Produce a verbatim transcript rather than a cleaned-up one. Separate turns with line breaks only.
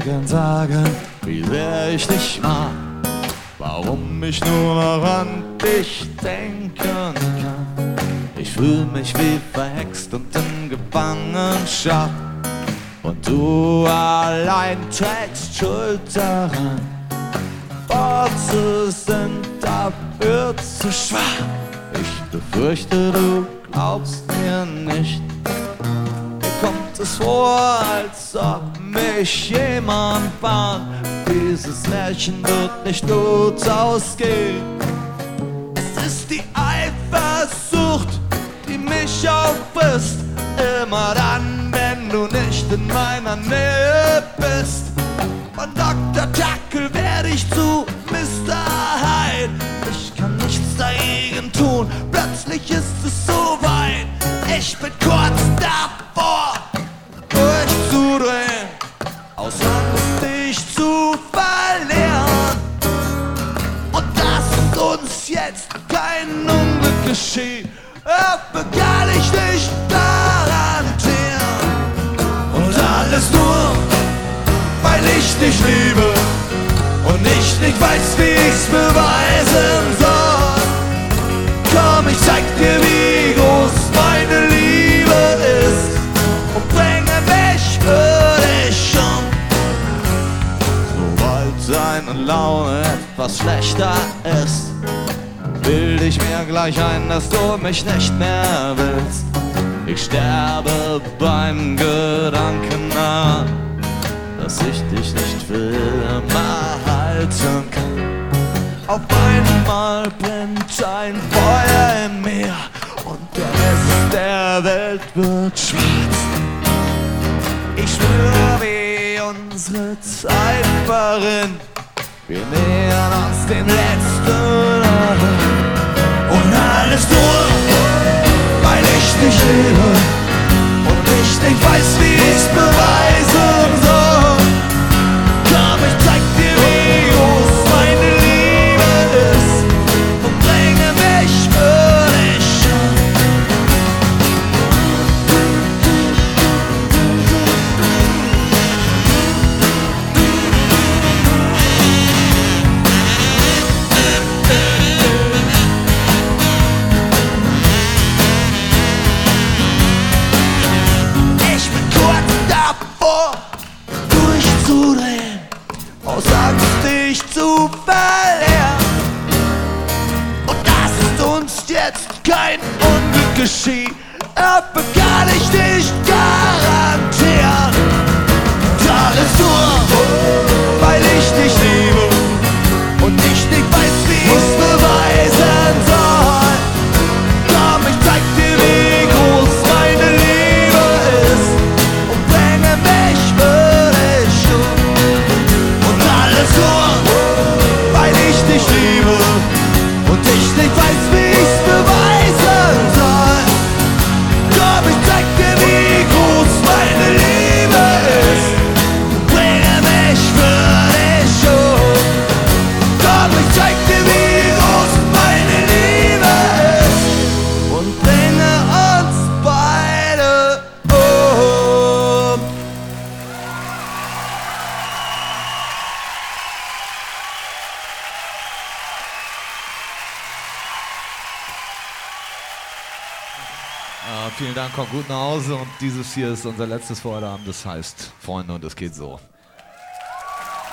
gern sagen, wie sehr ich dich mag. Warum ich nur noch an dich denken kann. Ich fühl mich wie verhext und in Gefangenschaft. Und du allein trägst Schuld daran. Worte sind dafür zu schwach. Ich befürchte, du glaubst mir nicht. Mir kommt es vor, als ob mich jemand bahnt. Dieses Märchen wird nicht gut ausgehen. Es ist die Eifersucht, die mich auffrisst. Immer dann, wenn du nicht in meiner Nähe bist. Von Doktor Jekyll werde ich zu Mister Hyde. Ich kann nichts dagegen tun, plötzlich ist es so weit. Ich bin kurz davor, durchzudrehen, aus Angst dich zu verlieren. Und dass uns jetzt kein Unglück geschieht, dafür kann ich nicht garantieren. Und alles nur, weil ich dich liebe und ich nicht weiß, wie ich's beweisen soll. Komm, ich zeig dir, wie groß meine Liebe ist und bringe mich für dich um. Sobald deine Laune etwas schlechter ist, bild ich mir gleich ein, dass du mich nicht mehr willst. Ich sterbe beim Gedanken an, dass ich dich nicht für immer halten kann. Auf einmal brennt ein Feuer in mir und der Rest der Welt wird schwarz. Ich schwöre, wie unsere Zeit verrinnt, wir nähern uns dem letzten Abend. Und alles nur, weil ich dich liebe und ich nicht weiß, wie ich's beweisen soll. Komm, ich zeig dir, wie groß meine Liebe ist und bringe mich für dich um. Ich bin kurz davor, durchzudrehen, aus Angst dich zu verlieren. Und dass uns jetzt kein Unglück geschieht, dafür kann ich nicht garantieren. Und alles nur, weil ich dich liebe und ich nicht weiß, wie ich's beweisen soll. Komm, ich zeig dir, wie groß meine Liebe ist und bringe mich für dich um. Und alles nur, weil ich dich liebe und ich nicht weiß, wie ich's beweisen soll. Komm, ich zeig dir, wie groß meine Liebe ist und bringe mich für dich um. Komm, ich zeig dir, wie groß meine Liebe ist und bringe uns beide um.
Äh, vielen Dank, kommt gut nach Hause und dieses hier ist unser letztes Vorhaben, das heißt Freunde und es geht so.